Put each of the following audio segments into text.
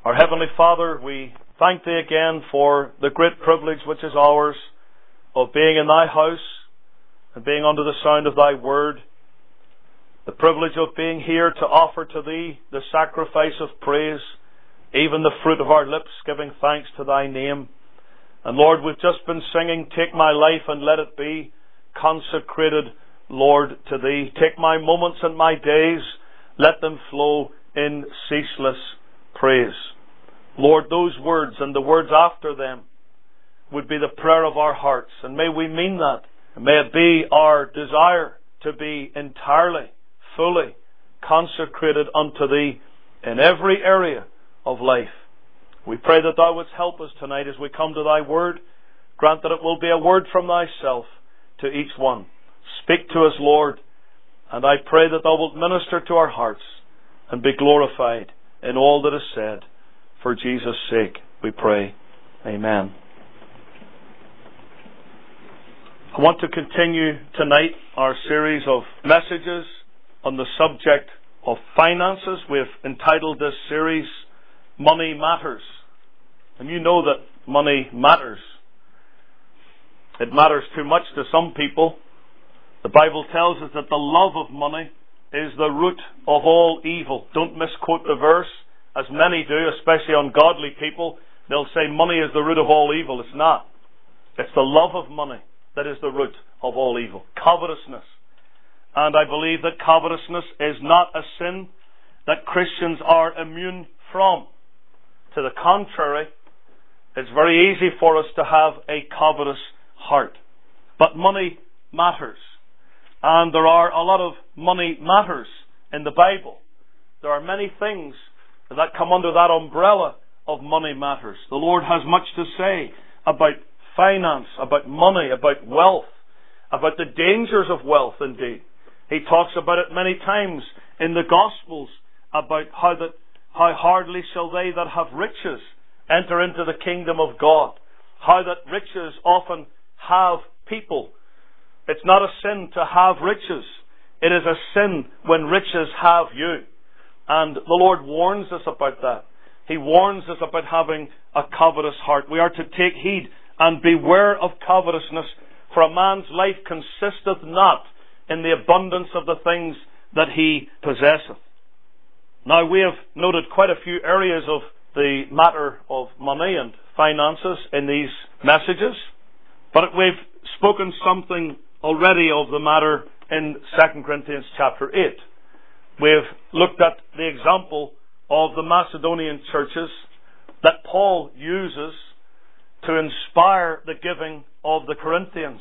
Our Heavenly Father, we thank Thee again for the great privilege which is ours of being in Thy house and being under the sound of Thy word. The privilege of being here to offer to Thee the sacrifice of praise, even the fruit of our lips, giving thanks to Thy name. And Lord, we've just been singing, "Take my life and let it be consecrated, Lord, to Thee. Take my moments and my days, let them flow in ceaseless praise." Lord, those words and the words after them would be the prayer of our hearts, and may we mean that. And may it be our desire to be entirely, fully consecrated unto Thee in every area of life. We pray that Thou wouldst help us tonight as we come to Thy word. Grant that it will be a word from Thyself to each one. Speak to us, Lord, and I pray that Thou wilt minister to our hearts and be glorified in all that is said. For Jesus' sake, we pray. Amen. I want to continue tonight our series of messages on the subject of finances. We've entitled this series, Money Matters. And you know that money matters. It matters too much to some people. The Bible tells us that the love of money is the root of all evil. Don't misquote the verse, as many do, especially ungodly people. They'll say money is the root of all evil. It's not. It's the love of money that is the root of all evil. Covetousness. And I believe that covetousness is not a sin that Christians are immune from. To the contrary, it's very easy for us to have a covetous heart. But money matters. And there are a lot of money matters in the Bible. There are many things that come under that umbrella of money matters. The Lord has much to say about finance, about money, about wealth, about the dangers of wealth indeed. He talks about it many times in the Gospels, about how hardly shall they that have riches enter into the kingdom of God. How that riches often have people. It's not a sin to have riches. It is a sin when riches have you. And the Lord warns us about that. He warns us about having a covetous heart. We are to take heed and beware of covetousness, for a man's life consisteth not in the abundance of the things that he possesseth. Now, we have noted quite a few areas of the matter of money and finances in these messages, but we've spoken something already of the matter in 2 Corinthians chapter 8. We've looked at the example of the Macedonian churches that Paul uses to inspire the giving of the Corinthians.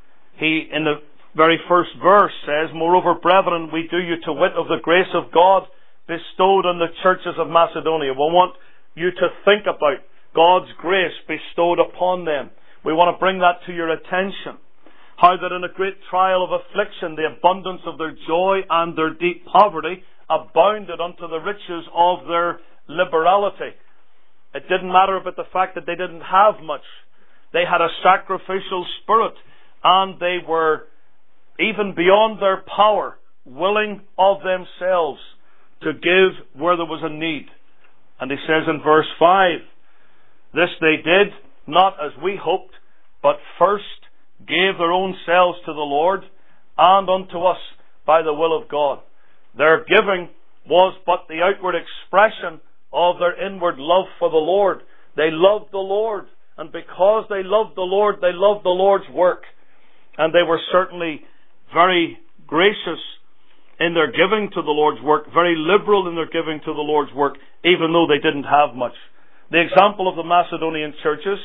He, in the very first verse, says, "Moreover, brethren, we do you to wit of the grace of God bestowed on the churches of Macedonia." We want you to think about God's grace bestowed upon them. We want to bring that to your attention. How that in a great trial of affliction, the abundance of their joy and their deep poverty abounded unto the riches of their liberality. It didn't matter about the fact that they didn't have much. They had a sacrificial spirit, and they were, even beyond their power, willing of themselves to give where there was a need. And he says in verse 5, "This they did, not as we hoped, but first gave their own selves to the Lord, and unto us by the will of God." Their giving was but the outward expression of their inward love for the Lord. They loved the Lord, and because they loved the Lord, they loved the Lord's work. And they were certainly very gracious in their giving to the Lord's work, very liberal in their giving to the Lord's work, even though they didn't have much. The example of the Macedonian churches,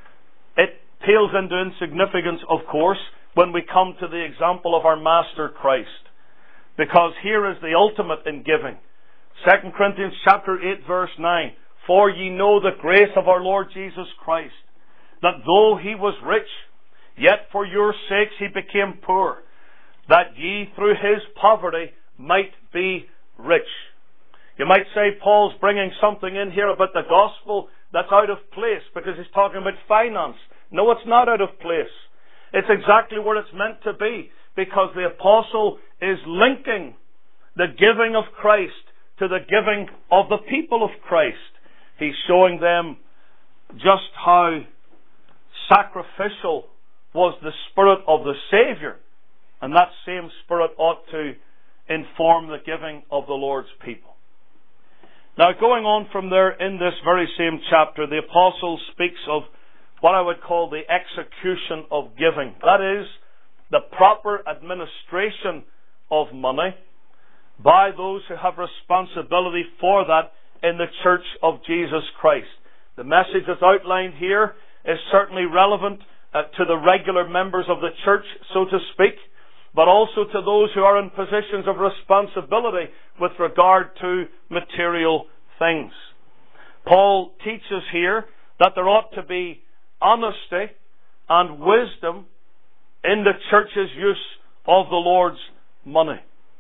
it pales into insignificance, of course, when we come to the example of our Master Christ. Because here is the ultimate in giving. 2 Corinthians chapter 8 verse 9. "For ye know the grace of our Lord Jesus Christ, that though he was rich, yet for your sakes he became poor, that ye through his poverty might be rich." You might say Paul's bringing something in here about the gospel that's out of place because he's talking about finance. No, it's not out of place. It's exactly where it's meant to be, because the apostle is linking the giving of Christ to the giving of the people of Christ. he's showing them just how sacrificial was the Spirit of the Saviour. And that same Spirit ought to inform the giving of the Lord's people. Now, going on from there, in this very same chapter, the Apostle speaks of what I would call the execution of giving. That is, the proper administration of money by those who have responsibility for that in the Church of Jesus Christ. The message that's outlined here is certainly relevant to the regular members of the church, so to speak, but also to those who are in positions of responsibility with regard to material things. Paul teaches here that there ought to be honesty and wisdom in the church's use of the Lord's money.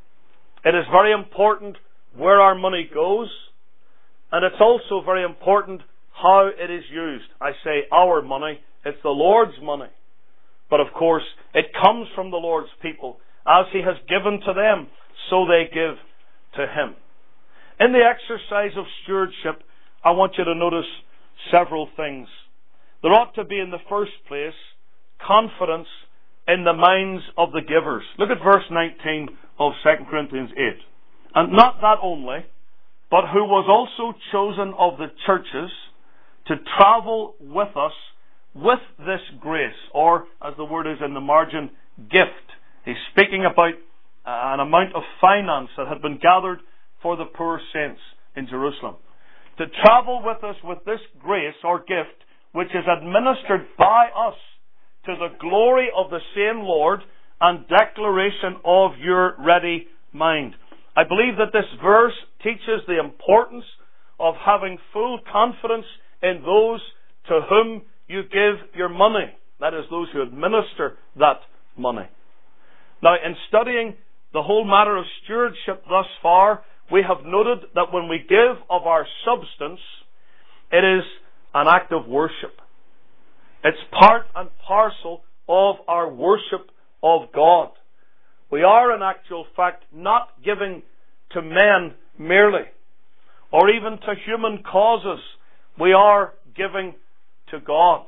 It is very important where our money goes, and it's also very important how it is used. I say our money, it's the Lord's money. But of course, it comes from the Lord's people. As He has given to them, so they give to Him. In the exercise of stewardship, I want you to notice several things. There ought to be, in the first place, confidence in the minds of the givers. Look at verse 19 of 2 Corinthians 8. And not that only, but who was also chosen of the churches to travel with us with this grace, or, as the word is in the margin, gift. He's speaking about an amount of finance that had been gathered for the poor saints in Jerusalem. To travel with us with this grace or gift, which is administered by us to the glory of the same Lord and declaration of your ready mind. I believe that this verse teaches the importance of having full confidence in those to whom you give your money. That is, those who administer that money. Now, in studying the whole matter of stewardship thus far, we have noted that when we give of our substance, it is an act of worship. It's part and parcel of our worship of God. We are, in actual fact, not giving to men merely, or even to human causes. We are giving to God.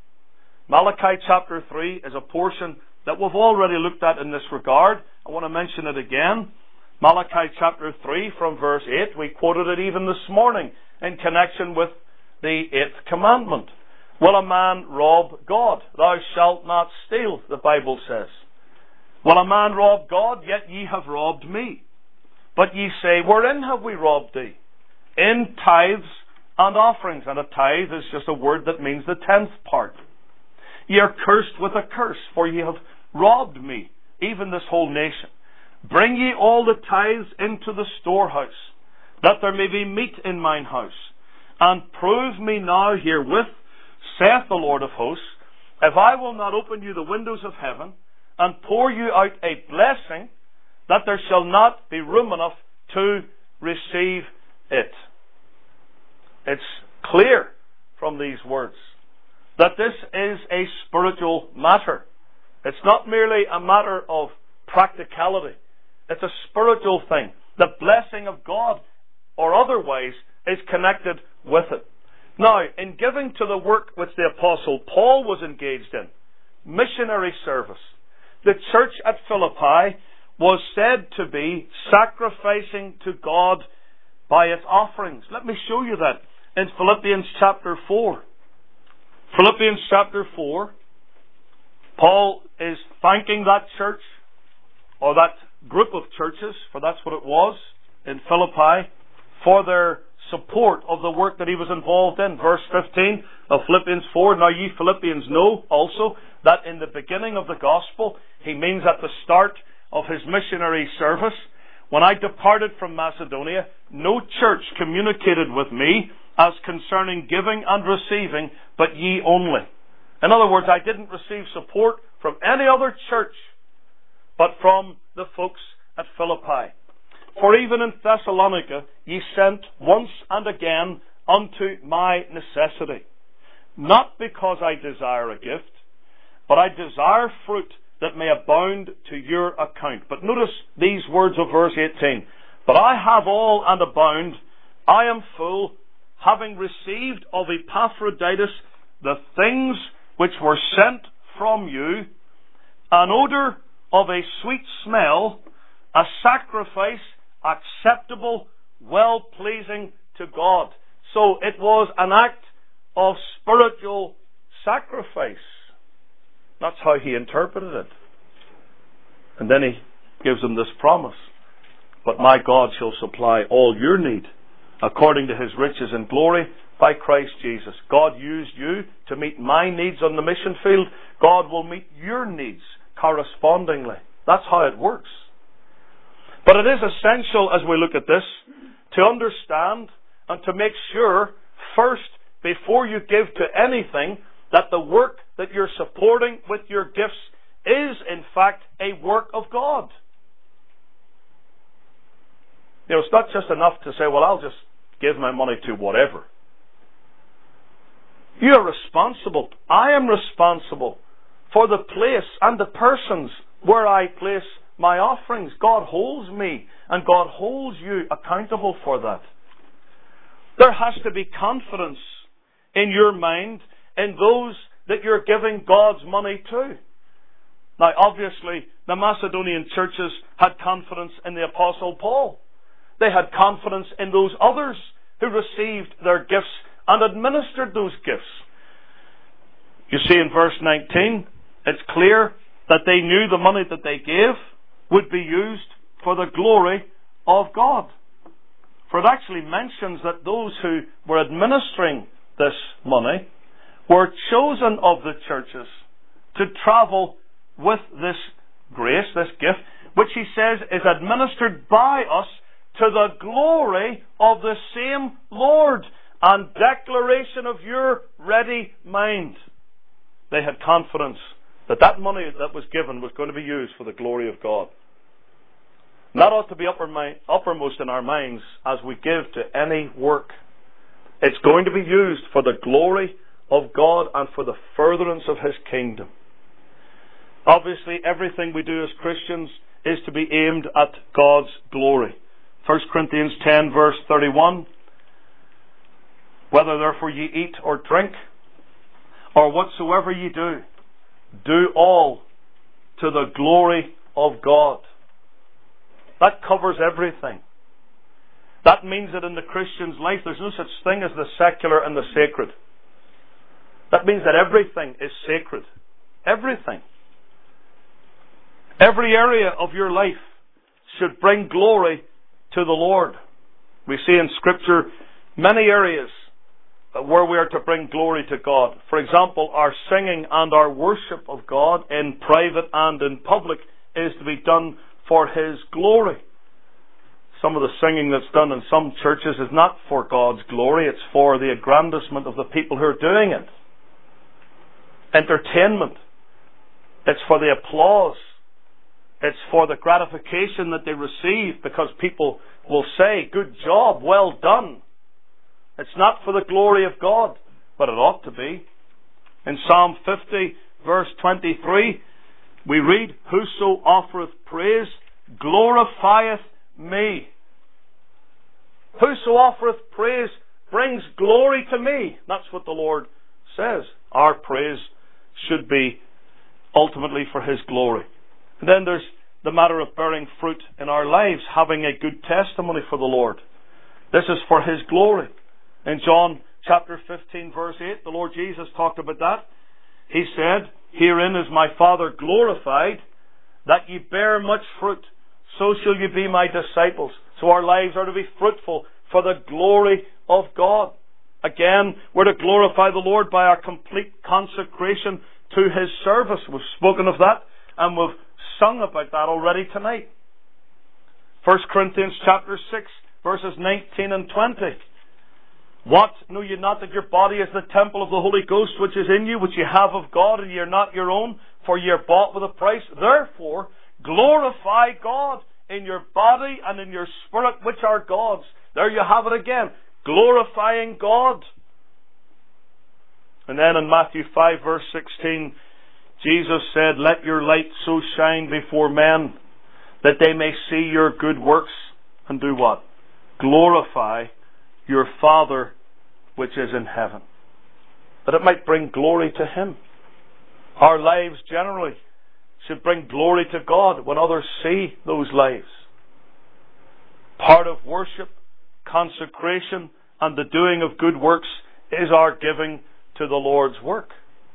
Malachi chapter 3 is a portion that we've already looked at in this regard. I want to mention it again. Malachi chapter 3 from verse 8. We quoted it even this morning in connection with the 8th commandment. Will a man rob God? Thou shalt not steal, the Bible says. Will a man rob God? Yet ye have robbed me. But ye say, wherein have we robbed thee? In tithes and offerings. And a tithe is just a word that means the 10th part. Ye are cursed with a curse, for ye have robbed me, even this whole nation. Bring ye all the tithes into the storehouse, that there may be meat in mine house. And prove me now herewith, saith the Lord of hosts, if I will not open you the windows of heaven, and pour you out a blessing, that there shall not be room enough to receive it. It's clear from these words that this is a spiritual matter. It's not merely a matter of practicality. It's a spiritual thing. The blessing of God, or otherwise, is connected with it. Now, in giving to the work which the Apostle Paul was engaged in, missionary service, the church at Philippi was said to be sacrificing to God by its offerings. Let me show you that in Philippians chapter 4. Philippians chapter 4, Paul is thanking that church, or that group of churches, for that's what it was, in Philippi, for their support of the work that he was involved in. Verse 15 of Philippians 4, now ye Philippians know also that in the beginning of the gospel, he means at the start of his missionary service, when I departed from Macedonia, no church communicated with me as concerning giving and receiving, but ye only. In other words, I didn't receive support from any other church, but from the folks at Philippi. For even in Thessalonica ye sent once and again unto my necessity. Not because I desire a gift, but I desire fruit that may abound to your account. But notice these words of verse 18. But I have all and abound. I am full, having received of Epaphroditus the things which were sent from you, an odour of a sweet smell, a sacrifice acceptable, well-pleasing to God. So it was an act of spiritual sacrifice. That's how he interpreted it. And then he gives them this promise. But my God shall supply all your need according to his riches and glory by Christ Jesus. God used you to meet my needs on the mission field. God will meet your needs correspondingly. That's how it works. But it is essential as we look at this to understand and to make sure first, before you give to anything, that the work that you're supporting with your gifts is in fact a work of God. You know, it's not just enough to say, well, I'll just give my money to whatever. You are responsible. I am responsible for the place and the persons where I place my offerings. God holds me and God holds you accountable for that. There has to be confidence in your mind in those that you're giving God's money to. Now, obviously, the Macedonian churches had confidence in the Apostle Paul. They had confidence in those others who received their gifts and administered those gifts. You see in verse 19, it's clear that they knew the money that they gave would be used for the glory of God. For it actually mentions that those who were administering this money were chosen of the churches to travel with this grace, this gift, which he says is administered by us to the glory of the same Lord and declaration of your ready mind. They had confidence that that money that was given was going to be used for the glory of God. And that ought to be uppermost in our minds as we give to any work. It's going to be used for the glory of God and for the furtherance of his kingdom. Obviously, everything we do as Christians is to be aimed at God's glory. 1 Corinthians 10 verse 31. Whether therefore ye eat or drink, or whatsoever ye do, do all to the glory of God. That covers everything. That means that in the Christian's life there's no such thing as the secular and the sacred. That means that everything is sacred. Everything. Every area of your life should bring glory to the Lord. We see in Scripture many areas where we are to bring glory to God. For example, our singing and our worship of God in private and in public is to be done for his glory. Some of the singing that's done in some churches is not for God's glory, it's for the aggrandizement of the people who are doing it. Entertainment. It's for the applause. It's for the gratification that they receive because people will say, good job, well done. It's not for the glory of God, but it ought to be. In Psalm 50, verse 23, we read, whoso offereth praise glorifieth me. Whoso offereth praise brings glory to me. That's what the Lord says. Our praise should be ultimately for his glory. And then there's the matter of bearing fruit in our lives, having a good testimony for the Lord. This is for his glory. In John chapter 15 verse 8, the Lord Jesus talked about that. He said, herein is my Father glorified, that ye bear much fruit, so shall ye be my disciples. So our lives are to be fruitful for the glory of God. Again, we're to glorify the Lord by our complete consecration to his service. We've spoken of that and we've sung about that already tonight. 1 Corinthians chapter 6 verses 19 and 20. What? Know ye not that your body is the temple of the Holy Ghost which is in you, which ye have of God, and ye are not your own, for ye are bought with a price. Therefore, glorify God in your body and in your spirit, which are God's. There you have it again. Glorifying God. And then in Matthew 5 verse 16, Jesus said, let your light so shine before men that they may see your good works and do what? Glorify your Father which is in heaven. That it might bring glory to Him. Our lives generally should bring glory to God when others see those lives. Part of worship, consecration, and the doing of good works is our giving to the Lord's work.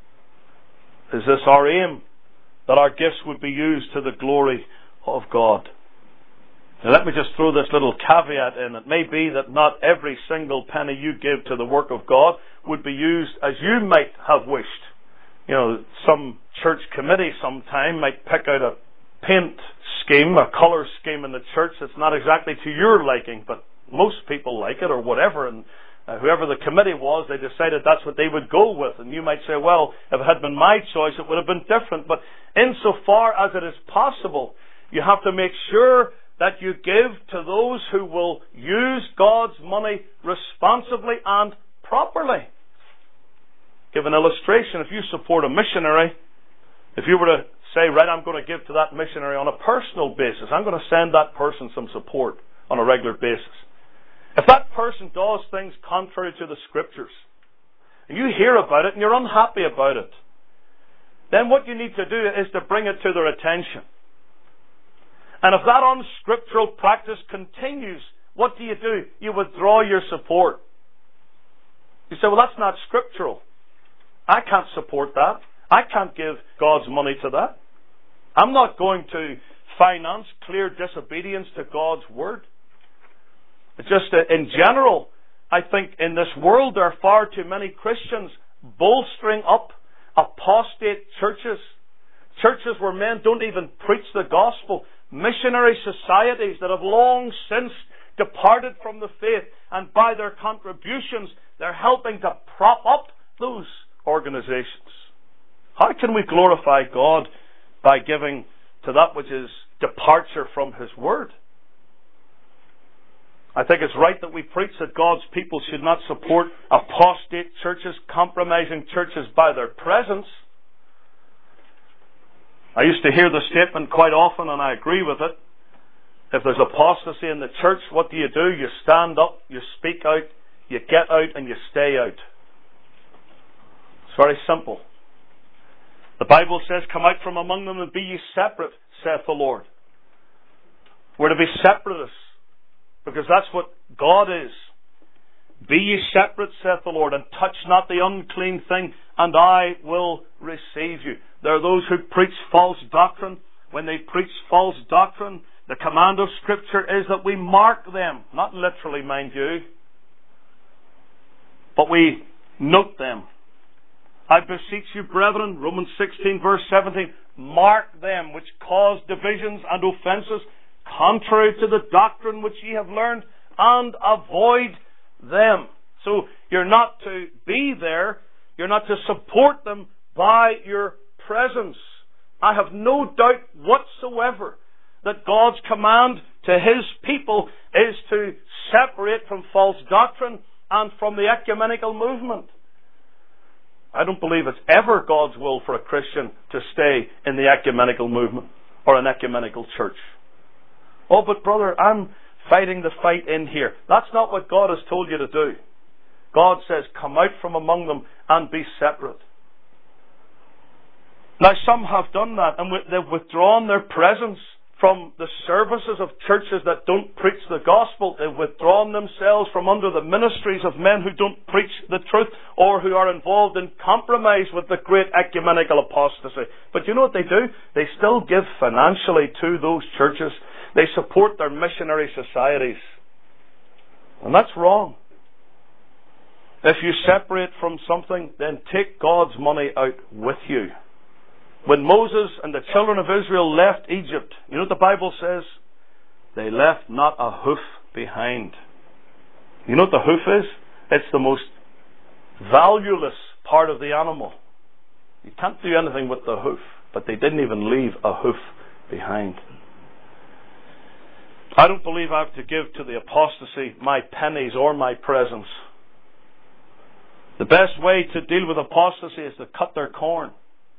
Is this our aim? That our gifts would be used to the glory of God. Now let me just throw this little caveat in. It may be that not every single penny you give to the work of God would be used as you might have wished. You know, some church committee sometime might pick out a paint scheme, a colour scheme in the church that's not exactly to your liking, but most people like it or whatever, and whoever the committee was, they decided that's what they would go with. And you might say, well, if it had been my choice, it would have been different. But insofar as it is possible, you have to make sure that you give to those who will use God's money responsibly and properly. Give an illustration. If you support a missionary, if you were to say, right, I'm going to give to that missionary on a personal basis, I'm going to send that person some support on a regular basis. If that person does things contrary to the Scriptures, and you hear about it and you're unhappy about it, then what you need to do is to bring it to their attention. And if that unscriptural practice continues, what do? You withdraw your support. You say, well, that's not scriptural. I can't support that. I can't give God's money to that. I'm not going to finance clear disobedience to God's Word. It's just that in general, I think in this world there are far too many Christians bolstering up apostate churches. Churches where men don't even preach the gospel. Missionary societies that have long since departed from the faith, and by their contributions they're helping to prop up those organizations. How can we glorify God by giving to that which is departure from His Word? I think it's right that we preach that God's people should not support apostate churches, compromising churches by their presence. I used to hear the statement quite often, and I agree with it. If there's apostasy in the church, what do? You stand up, you speak out, you get out, and you stay out. It's very simple. The Bible says, come out from among them and be ye separate, saith the Lord. We're to be separatists, because that's what God is. Be ye separate, saith the Lord, and touch not the unclean thing, and I will receive you. There are those who preach false doctrine. When they preach false doctrine, the command of Scripture is that we mark them. Not literally, mind you. But we note them. I beseech you, brethren, Romans 16, verse 17, mark them which cause divisions and offences, contrary to the doctrine which ye have learned, and avoid them. So you're not to be there, you're not to support them by your presence. I have no doubt whatsoever that God's command to His people is to separate from false doctrine and from the ecumenical movement. I don't believe it's ever God's will for a Christian to stay in the ecumenical movement or an ecumenical church. Oh, but brother, I'm fighting the fight in here. That's not what God has told you to do. God says, come out from among them and be separate. Now, some have done that, and they've withdrawn their presence from the services of churches that don't preach the gospel. They've withdrawn themselves from under the ministries of men who don't preach the truth or who are involved in compromise with the great ecumenical apostasy. But you know what they do? They still give financially to those churches. They support their missionary societies. And that's wrong. If you separate from something, then take God's money out with you. When Moses and the children of Israel left Egypt, you know what the Bible says? They left not a hoof behind. You know what the hoof is? It's the most valueless part of the animal. You can't do anything with the hoof, but they didn't even leave a hoof behind. I don't believe I have to give to the apostasy my pennies or my presence. The best way to deal with apostasy is to cut their corn.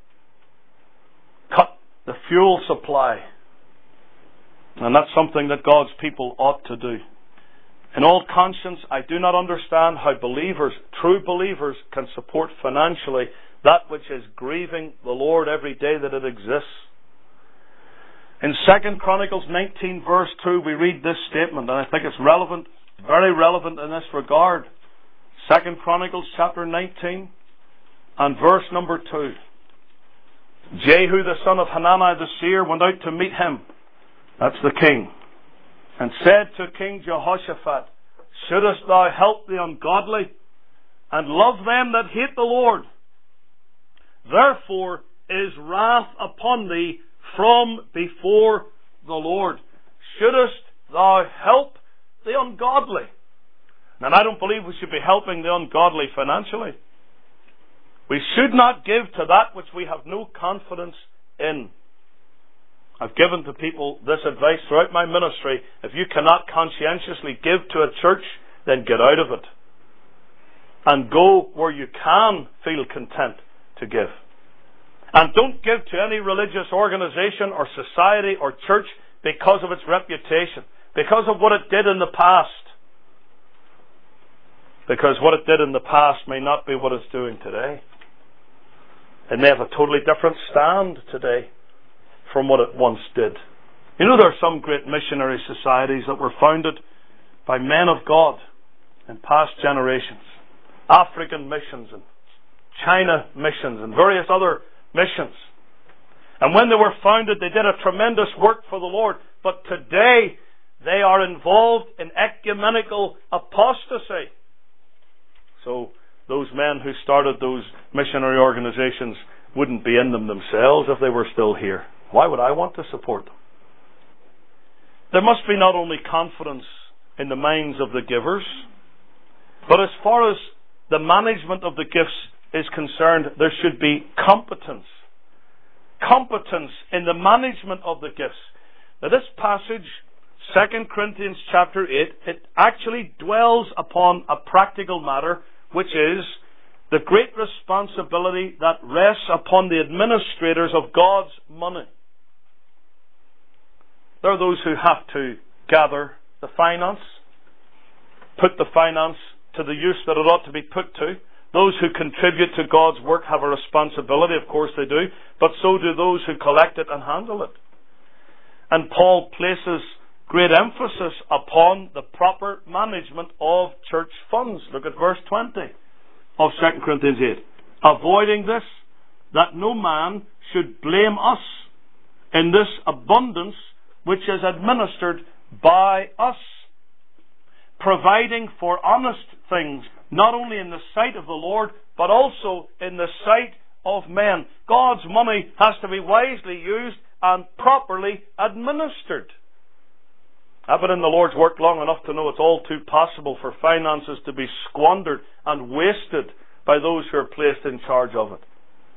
Cut the fuel supply. And that's something that God's people ought to do. In all conscience, I do not understand how believers, true believers, can support financially that which is grieving the Lord every day that it exists. In 2 Chronicles 19 verse 2, we read this statement, and I think it's relevant, very relevant in this regard. 2 Chronicles chapter 19 and verse number 2. Jehu the son of Hanani the seer went out to meet him, that's the king, and said to King Jehoshaphat, shouldest thou help the ungodly and love them that hate the Lord? Therefore is wrath upon thee from before the Lord. Shouldest thou help the ungodly? And I don't believe we should be helping the ungodly financially. We should not give to that which we have no confidence in. I've given to people this advice throughout my ministry. If you cannot conscientiously give to a church, then get out of it. And go where you can feel content to give. And don't give to any religious organization or society or church because of its reputation, because of what it did in the past. Because what it did in the past may not be what it's doing today. It may have a totally different stand today from what it once did. You know, there are some great missionary societies that were founded by men of God in past generations. African missions and China missions and various other missions. And when they were founded, they did a tremendous work for the Lord. But today, they are involved in ecumenical apostasy. So, those men who started those missionary organizations wouldn't be in them themselves if they were still here. Why would I want to support them? There must be not only confidence in the minds of the givers, but as far as the management of the gifts is concerned, there should be competence. Competence in the management of the gifts. Now this passage, 2 Corinthians chapter 8, it actually dwells upon a practical matter, which is the great responsibility that rests upon the administrators of God's money. There are those who have to gather the finance, put the finance to the use that it ought to be put to. Those who contribute to God's work have a responsibility, of course they do, but so do those who collect it and handle it. And Paul places great emphasis upon the proper management of church funds. Look at verse 20 of 2 Corinthians 8. Avoiding this, that no man should blame us in this abundance which is administered by us, providing for honest things, not only in the sight of the Lord, but also in the sight of men. God's money has to be wisely used and properly administered. I've been in the Lord's work long enough to know it's all too possible for finances to be squandered and wasted by those who are placed in charge of it.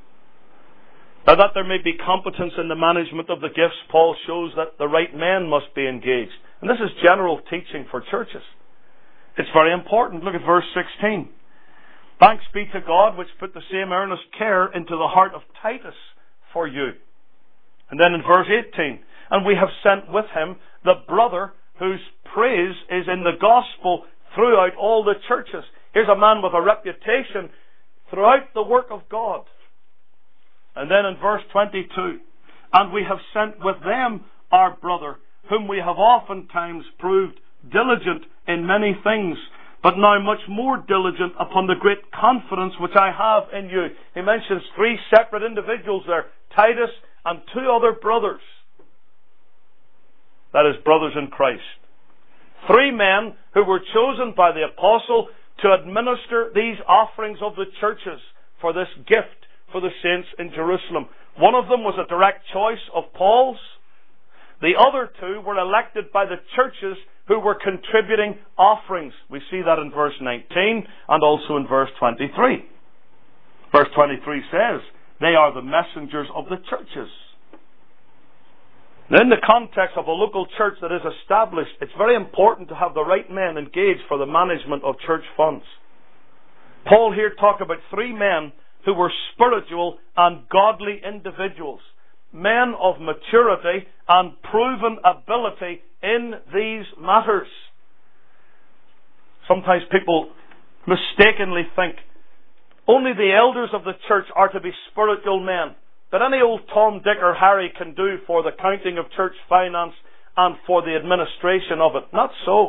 Now that there may be competence in the management of the gifts, Paul shows that the right men must be engaged. And this is general teaching for churches. It's very important. Look at verse 16. Thanks be to God which put the same earnest care into the heart of Titus for you. And then in verse 18, and we have sent with him the brother whose praise is in the gospel throughout all the churches. Here's a man with a reputation throughout the work of God. And then in verse 22, and we have sent with them our brother, whom we have oftentimes proved diligent in many things, but now much more diligent upon the great confidence which I have in you. He mentions three separate individuals there, Titus and two other brothers. That is, brothers in Christ. Three men who were chosen by the apostle to administer these offerings of the churches for this gift for the saints in Jerusalem. One of them was a direct choice of Paul's. The other two were elected by the churches who were contributing offerings. We see that in verse 19 and also in verse 23. Verse 23 says, they are the messengers of the churches. Now, in the context of a local church that is established, it's very important to have the right men engaged for the management of church funds. Paul here talked about three men who were spiritual and godly individuals, men of maturity and proven ability in these matters. Sometimes people mistakenly think only the elders of the church are to be spiritual men, that any old Tom, Dick or Harry can do for the counting of church finance and for the administration of it. Not so.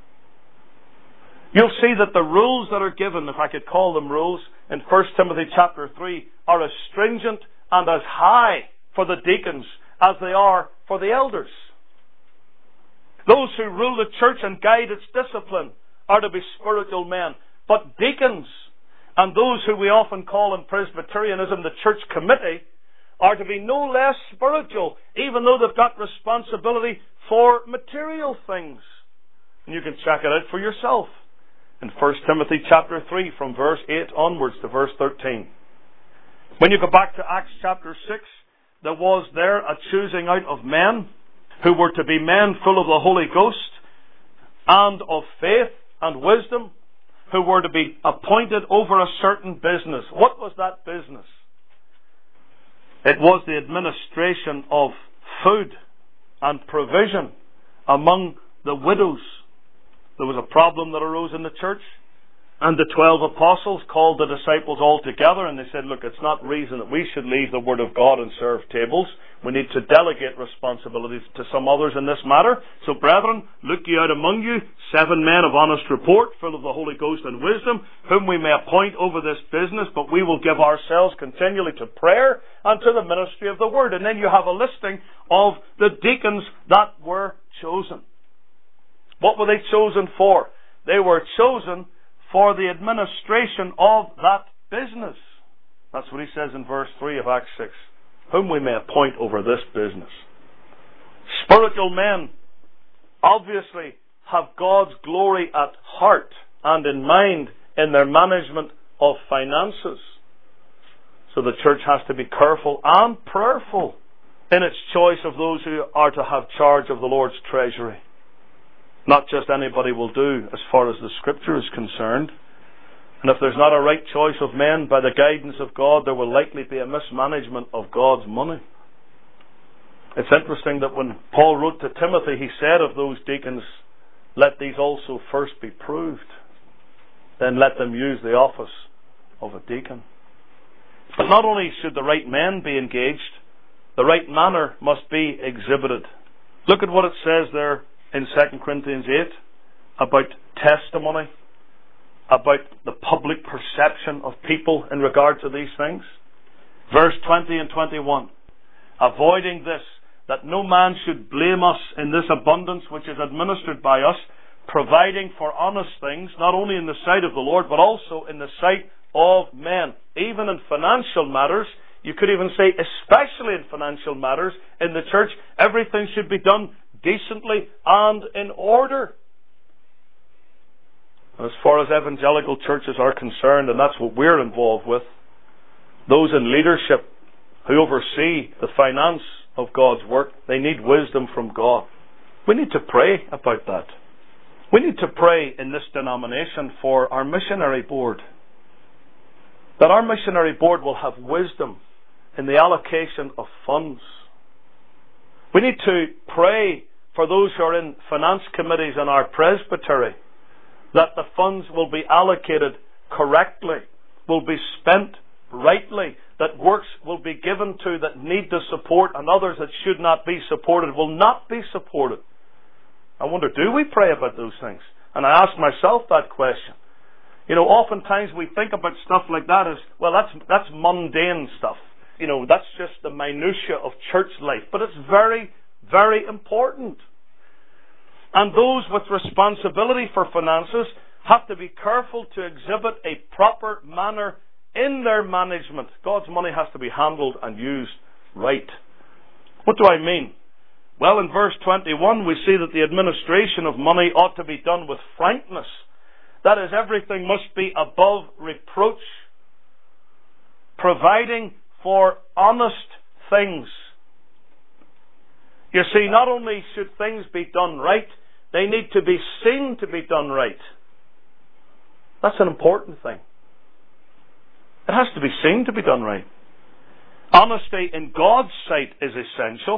You'll see that the rules that are given, if I could call them rules, in 1 Timothy chapter 3 are as stringent and as high for the deacons as they are for the elders. Those who rule the church and guide its discipline are to be spiritual men. But deacons and those who we often call in Presbyterianism the church committee are to be no less spiritual, even though they've got responsibility for material things. And you can check it out for yourself in 1 Timothy chapter 3 from verse 8 onwards to verse 13. When you go back to Acts chapter 6, there was there a choosing out of men who were to be men full of the Holy Ghost and of faith and wisdom, who were to be appointed over a certain business. What was that business? It was the administration of food and provision among the widows. There was a problem that arose in the church, and the 12 apostles called the disciples all together, and they said, look, it's not reason that we should leave the Word of God and serve tables. We need to delegate responsibilities to some others in this matter. So, brethren, look ye out among you 7 men of honest report, full of the Holy Ghost and wisdom, whom we may appoint over this business, but we will give ourselves continually to prayer and to the ministry of the Word. And then you have a listing of the deacons that were chosen. What were they chosen for? They were chosen for the administration of that business. That's what he says in verse 3 of Acts 6. Whom we may appoint over this business. Spiritual men obviously have God's glory at heart and in mind in their management of finances. So the church has to be careful and prayerful in its choice of those who are to have charge of the Lord's treasury. Not just anybody will do as far as the Scripture is concerned. And if there's not a right choice of men by the guidance of God, there will likely be a mismanagement of God's money. It's interesting that when Paul wrote to Timothy, he said of those deacons, let these also first be proved. Then let them use the office of a deacon. But not only should the right men be engaged, the right manner must be exhibited. Look at what it says there in 2 Corinthians 8 about testimony, about the public perception of people in regard to these things. Verse 20 and 21. Avoiding this, that no man should blame us in this abundance which is administered by us, providing for honest things, not only in the sight of the Lord, but also in the sight of men. Even in financial matters, you could even say especially in financial matters, in the church, everything should be done decently and in order. As far as evangelical churches are concerned, and that's what we're involved with, those in leadership who oversee the finance of God's work, they need wisdom from God. We need to pray about that. We need to pray in this denomination for our missionary board, that our missionary board will have wisdom in the allocation of funds. We need to pray for those who are in finance committees in our presbytery, that the funds will be allocated correctly, will be spent rightly, that works will be given to that need the support and others that should not be supported will not be supported. I wonder, do we pray about those things? And I ask myself that question. You know, oftentimes we think about stuff like that as, well, that's mundane stuff. You know, that's just the minutiae of church life. But it's very, very important. And those with responsibility for finances have to be careful to exhibit a proper manner in their management. God's money has to be handled and used right. What do I mean? Well, in verse 21 we see that the administration of money ought to be done with frankness. That is, everything must be above reproach, providing for honest things. You see, not only should things be done right, they need to be seen to be done right. That's an important thing. It has to be seen to be done right. Honesty in God's sight is essential.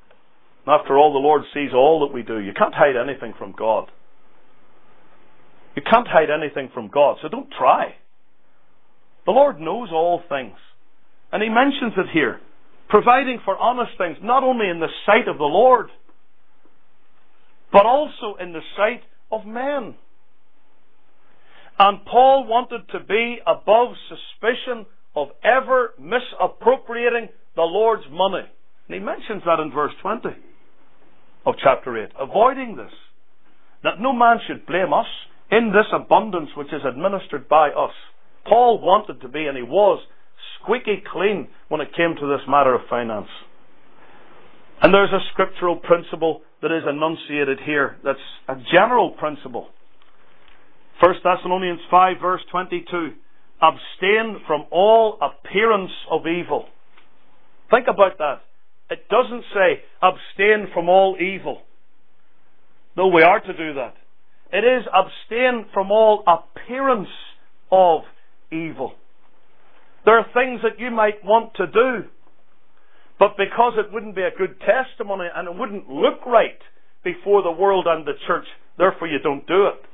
After all, the Lord sees all that we do. You can't hide anything from God. You can't hide anything from God, so don't try. The Lord knows all things. And He mentions it here. Providing for honest things, not only in the sight of the Lord, but also in the sight of men. And Paul wanted to be above suspicion of ever misappropriating the Lord's money. And he mentions that in verse 20 of chapter 8. Avoiding this, that no man should blame us in this abundance which is administered by us. Paul wanted to be, and he was, squeaky clean when it came to this matter of finance. And there's a scriptural principle that is enunciated here that's a general principle. 1 Thessalonians 5 verse 22. Abstain from all appearance of evil. Think about that. It doesn't say abstain from all evil. Though we are to do that. It is abstain from all appearance of evil. There are things that you might want to do, but because it wouldn't be a good testimony and it wouldn't look right before the world and the church, therefore you don't do it.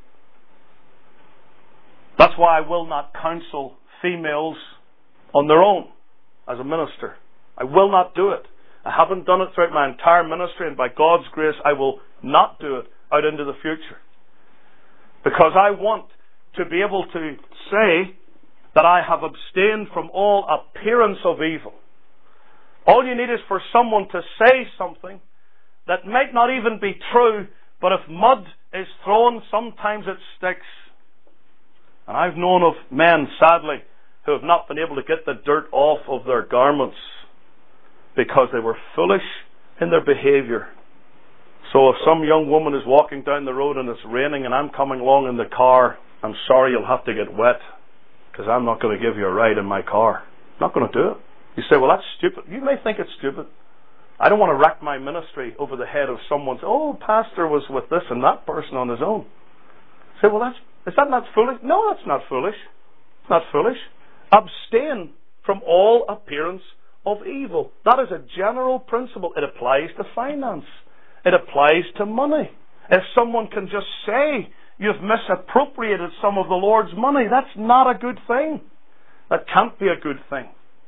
That's why I will not counsel females on their own as a minister. I will not do it. I haven't done it throughout my entire ministry, and by God's grace I will not do it out into the future. Because I want to be able to say that I have abstained from all appearance of evil. All you need is for someone to say something that might not even be true, but if mud is thrown, sometimes it sticks. And I've known of men, sadly, who have not been able to get the dirt off of their garments because they were foolish in their behaviour. So if some young woman is walking down the road and it's raining and I'm coming along in the car, I'm sorry, you'll have to get wet because I'm not going to give you a ride in my car. I'm not going to do it. You say, well, that's stupid. You may think it's stupid. I don't want to wreck my ministry over the head of someone's, oh, pastor was with this and that person on his own. Say, well, is that not foolish? No, that's not foolish. It's not foolish. Abstain from all appearance of evil. That is a general principle. It applies to finance. It applies to money. If someone can just say, you've misappropriated some of the Lord's money, that's not a good thing. That can't be a good thing.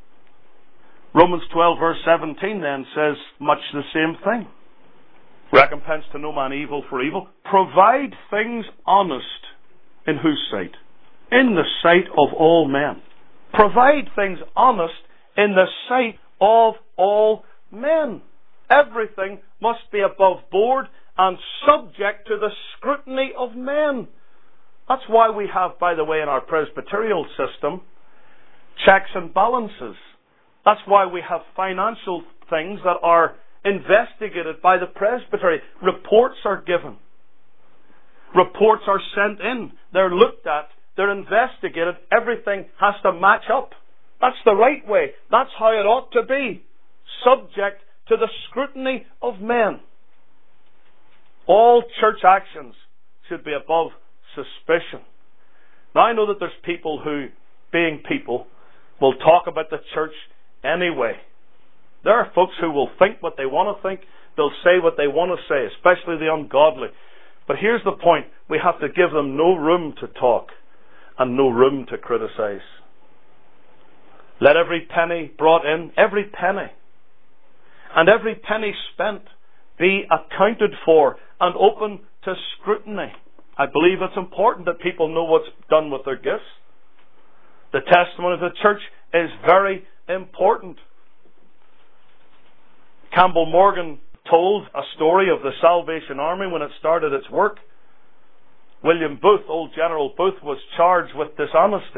Romans 12 verse 17 then says much the same thing. Recompense to no man evil for evil. Provide things honest in whose sight? In the sight of all men. Provide things honest in the sight of all men. Everything must be above board and subject to the scrutiny of men. That's why we have, by the way, in our Presbyterial system, checks and balances. That's why we have financial things that are investigated by the presbytery. Reports are given. Reports are sent in. They're looked at. They're investigated. Everything has to match up. That's the right way. That's how it ought to be. Subject to the scrutiny of men. All church actions should be above suspicion. Now I know that there's people who, being people, will talk about the church anyway. There are folks who will think what they want to think. They'll say what they want to say, especially the ungodly. But here's the point. We have to give them no room to talk and no room to criticize. Let every penny brought in, every penny, and every penny spent be accounted for and open to scrutiny. I believe it's important that people know what's done with their gifts. The testimony of the church is very important. Campbell Morgan told a story of the Salvation Army when it started its work. William Booth, old General Booth, was charged with dishonesty.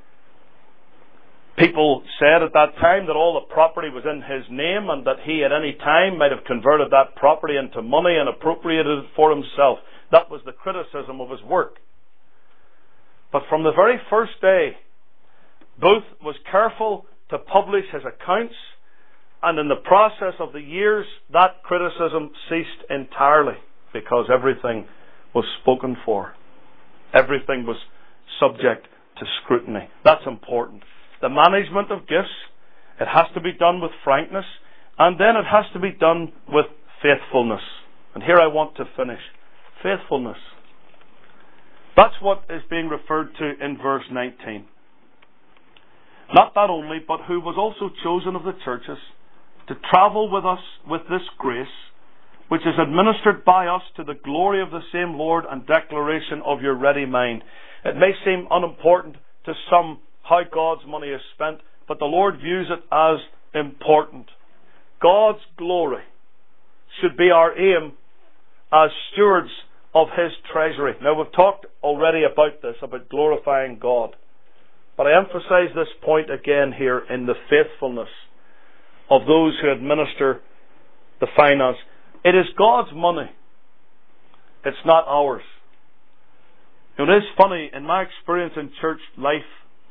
People said at that time that all the property was in his name and that he at any time might have converted that property into money and appropriated it for himself. That was the criticism of his work. But from the very first day, Booth was careful to publish his accounts, and in the process of the years, that criticism ceased entirely because everything was spoken for. Everything was subject to scrutiny. That's important. The management of gifts, it has to be done with frankness, and then it has to be done with faithfulness. And here I want to finish. Faithfulness. That's what is being referred to in verse 19. Not that only, but who was also chosen of the churches to travel with us with this grace, which is administered by us to the glory of the same Lord and declaration of your ready mind. It may seem unimportant to some how God's money is spent, but the Lord views it as important. God's glory should be our aim as stewards of His treasury. Now, we've talked already about this, about glorifying God. But I emphasize this point again here in the faithfulness of those who administer the finance. It is God's money. It's not ours. It is funny, in my experience in church life,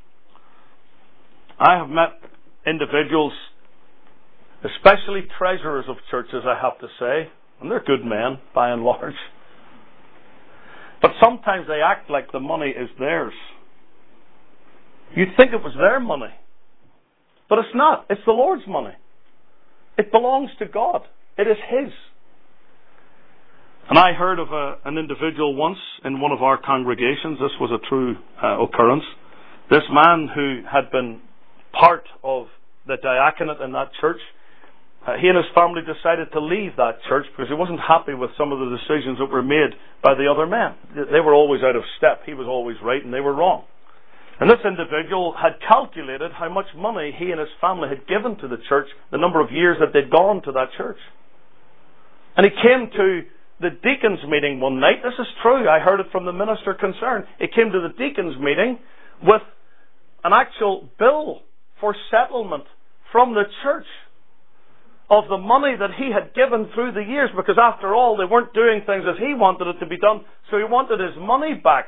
I have met individuals, especially treasurers of churches, I have to say, and they're good men, by and large. But sometimes they act like the money is theirs. You'd think it was their money. But it's not. It's the Lord's money. It belongs to God. It is His. And I heard of an individual once in one of our congregations. This was a true occurrence. This man who had been part of the diaconate in that church, he and his family decided to leave that church because he wasn't happy with some of the decisions that were made by the other men. They were always out of step. He was always right and they were wrong. And this individual had calculated how much money he and his family had given to the church, the number of years that they'd gone to that church. And he came to the deacons' meeting one night. This is true. I heard it from the minister concerned. He came to the deacons' meeting with an actual bill for settlement from the church of the money that he had given through the years, because after all, they weren't doing things as he wanted it to be done, so he wanted his money back.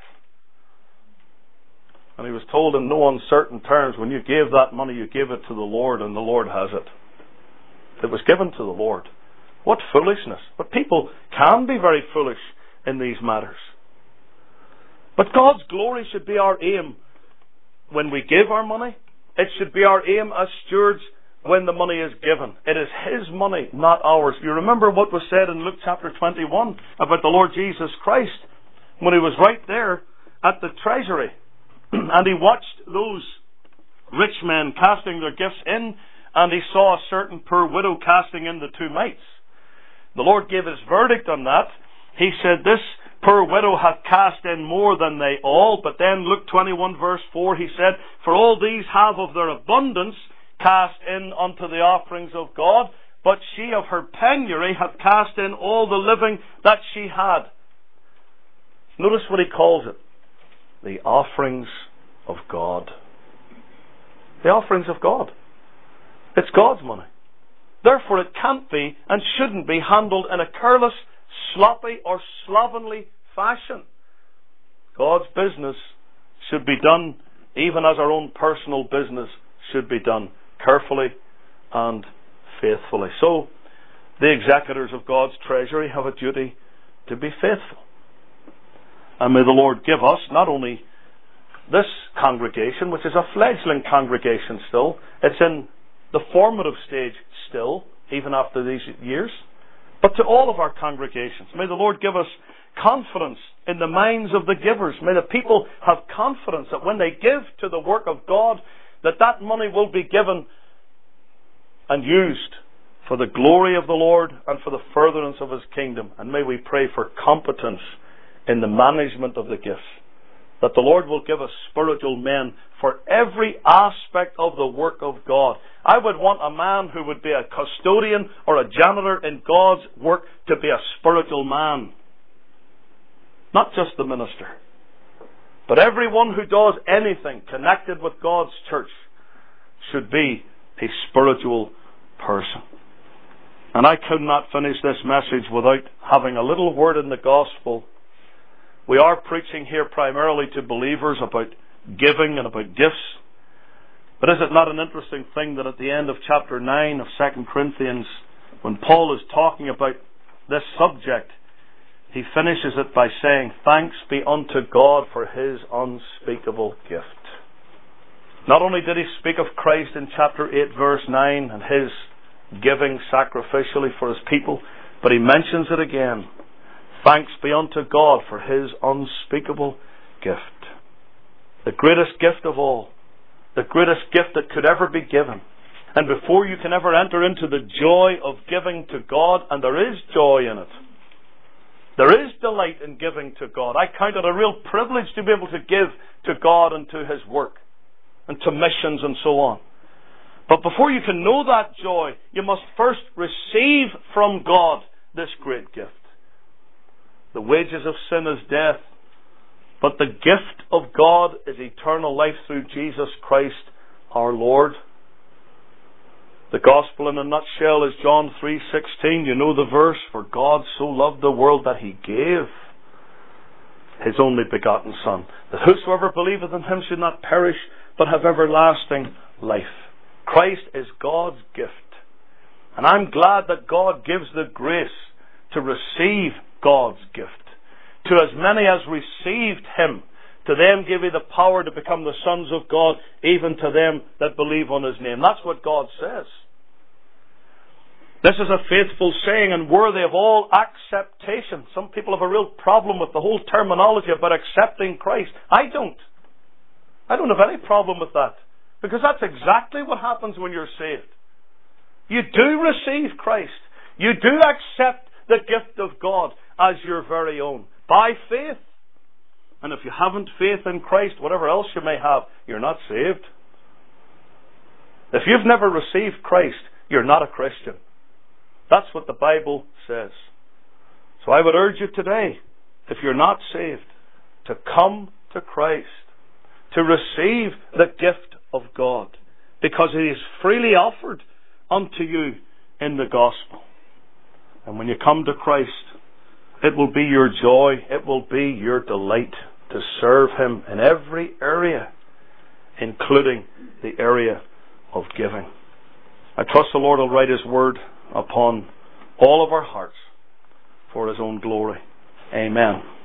And he was told in no uncertain terms, when you gave that money, you gave it to the Lord, and the Lord has it. It was given to the Lord. What foolishness. But people can be very foolish in these matters. But God's glory should be our aim when we give our money. It should be our aim as stewards when the money is given. It is His money, not ours. You remember what was said in Luke chapter 21 about the Lord Jesus Christ when He was right there at the treasury and He watched those rich men casting their gifts in, and He saw a certain poor widow casting in the 2 mites. The Lord gave His verdict on that. He said, this poor widow hath cast in more than they all. But then Luke 21 verse 4, He said, for all these have of their abundance cast in unto the offerings of God, but she of her penury hath cast in all the living that she had. Notice what He calls it. The offerings of God. The offerings of God. It's God's money. Therefore it can't be and shouldn't be handled in a careless, sloppy or slovenly fashion. God's business should be done even as our own personal business should be done, carefully and faithfully. So, the executors of God's treasury have a duty to be faithful. And may the Lord give us not only this congregation, which is a fledgling congregation still, it's in the formative stage still, even after these years, but to all of our congregations. May the Lord give us confidence in the minds of the givers. May the people have confidence that when they give to the work of God, that money will be given and used for the glory of the Lord and for the furtherance of His kingdom. And may we pray for competence in the management of the gifts, that the Lord will give us spiritual men for every aspect of the work of God. I would want a man who would be a custodian or a janitor in God's work to be a spiritual man. Not just the minister, but everyone who does anything connected with God's church should be a spiritual person. And I could not finish this message without having a little word in the gospel. We are preaching here primarily to believers about giving and about gifts. But is it not an interesting thing that at the end of chapter 9 of 2 Corinthians, when Paul is talking about this subject, he finishes it by saying, thanks be unto God for His unspeakable gift. Not only did he speak of Christ in chapter 8 verse 9 and His giving sacrificially for His people, but he mentions it again. Thanks be unto God for His unspeakable gift. The greatest gift of all. The greatest gift that could ever be given. And before you can ever enter into the joy of giving to God, and there is joy in it, there is delight in giving to God. I count it a real privilege to be able to give to God and to His work and to missions and so on. But before you can know that joy, you must first receive from God this great gift. The wages of sin is death, but the gift of God is eternal life through Jesus Christ our Lord. The gospel in a nutshell is John 3:16. You know the verse, for God so loved the world that He gave His only begotten Son, that whosoever believeth in Him should not perish, but have everlasting life. Christ is God's gift. And I'm glad that God gives the grace to receive God's gift. To as many as received Him, to them give He the power to become the sons of God, even to them that believe on His name. That's what God says. This is a faithful saying and worthy of all acceptation. Some people have a real problem with the whole terminology about accepting Christ. I don't have any problem with that, because that's exactly what happens when you're saved. You do receive Christ. You do accept the gift of God as your very own, by faith. And if you haven't faith in Christ, whatever else you may have, you're not saved. If you've never received Christ, you're not a Christian. That's what the Bible says. So I would urge you today, if you're not saved, to come to Christ, to receive the gift of God, because it is freely offered unto you in the gospel. And when you come to Christ, it will be your joy, it will be your delight to serve Him in every area, including the area of giving. I trust the Lord will write His word upon all of our hearts for His own glory. Amen.